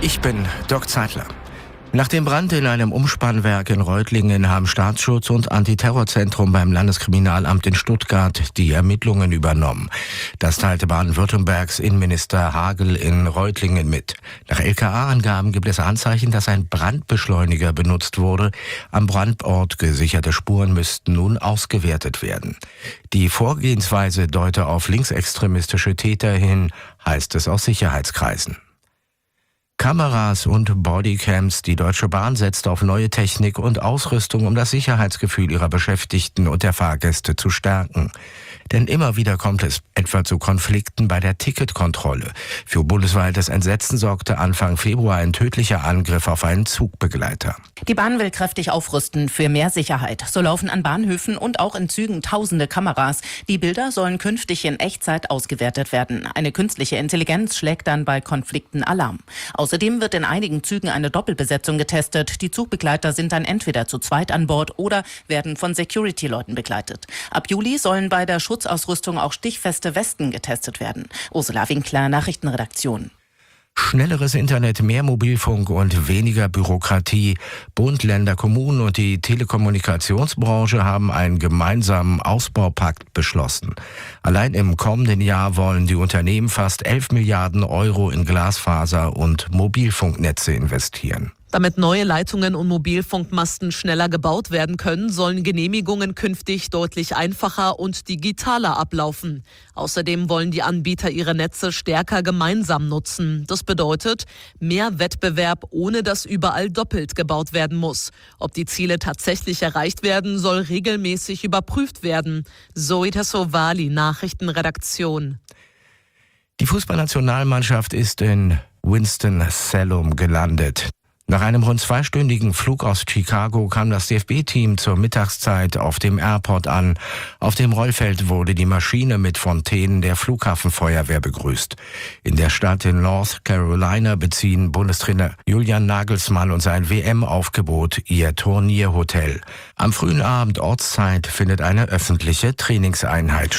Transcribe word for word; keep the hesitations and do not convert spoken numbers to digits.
Ich bin Doc Zeitler. Nach dem Brand in einem Umspannwerk in Reutlingen haben Staatsschutz und Antiterrorzentrum beim Landeskriminalamt in Stuttgart die Ermittlungen übernommen. Das teilte Baden-Württembergs Innenminister Hagel in Reutlingen mit. Nach L K A-Angaben gibt es Anzeichen, dass ein Brandbeschleuniger benutzt wurde. Am Brandort gesicherte Spuren müssten nun ausgewertet werden. Die Vorgehensweise deute auf linksextremistische Täter hin, heißt es aus Sicherheitskreisen. Kameras und Bodycams. Die Deutsche Bahn setzt auf neue Technik und Ausrüstung, um das Sicherheitsgefühl ihrer Beschäftigten und der Fahrgäste zu stärken. Denn immer wieder kommt es etwa zu Konflikten bei der Ticketkontrolle. Für bundesweites Entsetzen sorgte Anfang Februar ein tödlicher Angriff auf einen Zugbegleiter. Die Bahn will kräftig aufrüsten für mehr Sicherheit. So laufen an Bahnhöfen und auch in Zügen tausende Kameras. Die Bilder sollen künftig in Echtzeit ausgewertet werden. Eine künstliche Intelligenz schlägt dann bei Konflikten Alarm. Außerdem wird in einigen Zügen eine Doppelbesetzung getestet. Die Zugbegleiter sind dann entweder zu zweit an Bord oder werden von Security-Leuten begleitet. Ab Juli sollen bei der Schutzausrüstung auch stichfeste Westen getestet werden. Ursula Winkler, Nachrichtenredaktion. Schnelleres Internet, mehr Mobilfunk und weniger Bürokratie. Bund, Länder, Kommunen und die Telekommunikationsbranche haben einen gemeinsamen Ausbaupakt beschlossen. Allein im kommenden Jahr wollen die Unternehmen fast elf Milliarden Euro in Glasfaser- und Mobilfunknetze investieren. Damit neue Leitungen und Mobilfunkmasten schneller gebaut werden können, sollen Genehmigungen künftig deutlich einfacher und digitaler ablaufen. Außerdem wollen die Anbieter ihre Netze stärker gemeinsam nutzen. Das bedeutet mehr Wettbewerb, ohne dass überall doppelt gebaut werden muss. Ob die Ziele tatsächlich erreicht werden, soll regelmäßig überprüft werden. Zoe Tassovali, Nachrichtenredaktion. Die Fußballnationalmannschaft ist in Winston-Salem gelandet. Nach einem rund zweistündigen Flug aus Chicago kam das D F B-Team zur Mittagszeit auf dem Airport an. Auf dem Rollfeld wurde die Maschine mit Fontänen der Flughafenfeuerwehr begrüßt. In der Stadt in North Carolina beziehen Bundestrainer Julian Nagelsmann und sein W M-Aufgebot ihr Turnierhotel. Am frühen Abend Ortszeit findet eine öffentliche Trainingseinheit statt.